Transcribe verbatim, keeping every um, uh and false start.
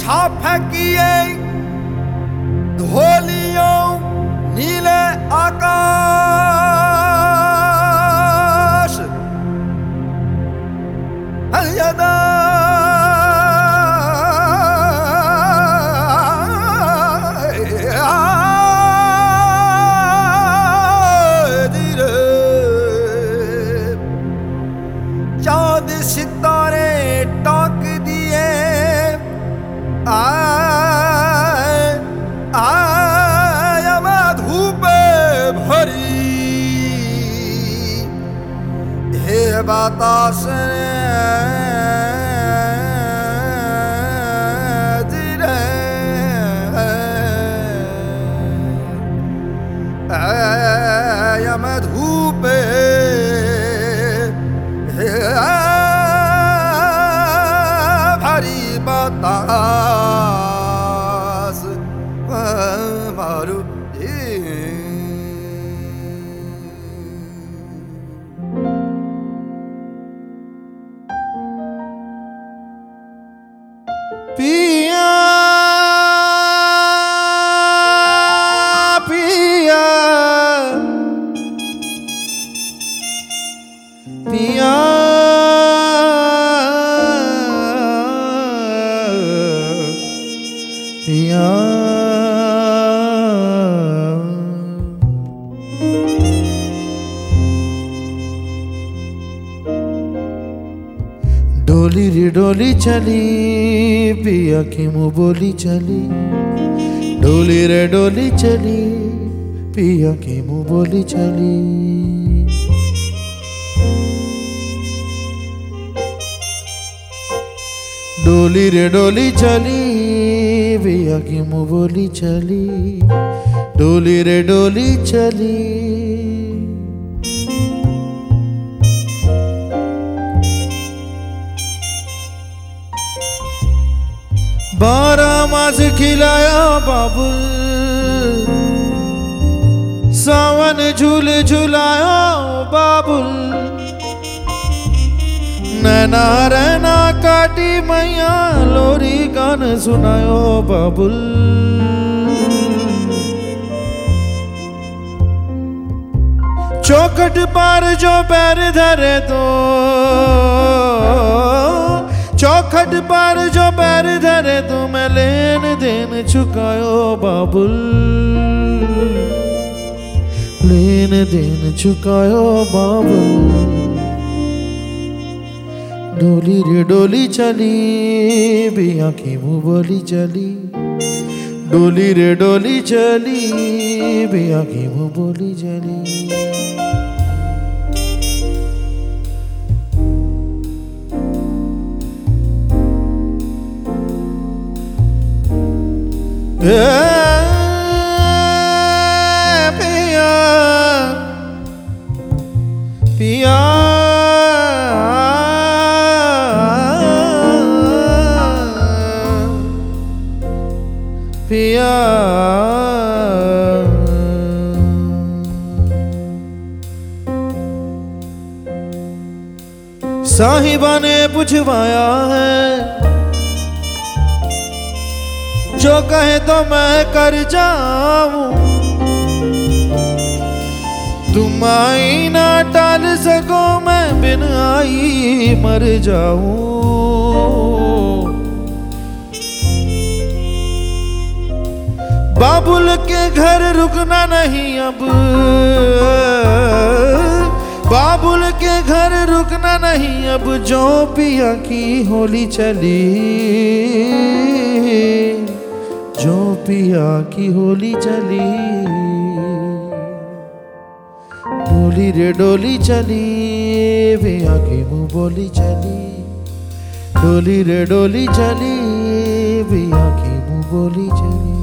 फेंकिए ढोलियों नीले आकाश अलयदा चाँद सितारे टोक दिए आए आए मैं धूप भरी हे बतास मैं धूप भरी बतास मारू पिया पिया पिया पिया डोली रे डोली चली पिया की मुँह बोली चली डोली रे डोली चली पिया की मुँह बोली चली डोली रे डोली चली पिया की मुँह बोली चली डोली रे डोली चली बारह मास खिलाया बाबुल सावन झूल झुलाया बाबुल नैना रहना काटी मैया लोरी गान सुनायो बाबुल चौखट पार जो पैर धरे तो चौखट पार जो पैर धरे तो मैं लेन देन चुकायो बाबुल लेन देन चुकायो बाबुल डोली रे डोली चली पिया की मुँह बोली चली डोली रे डोली चली पिया की मुँह बोली चली पिया पिया पिया साहिबा ने पूछवाया है जो कहे तो मैं कर जाऊं तुम आई ना टाल सको मैं बिन आई मर जाऊं बाबुल के घर रुकना नहीं अब बाबुल के घर रुकना नहीं अब जो पिया की होली चली जो पिया की होली चली डोली रे डोली चली पिया की मुँह बोली चली डोली रे डोली चली पिया की मुँह बोली चली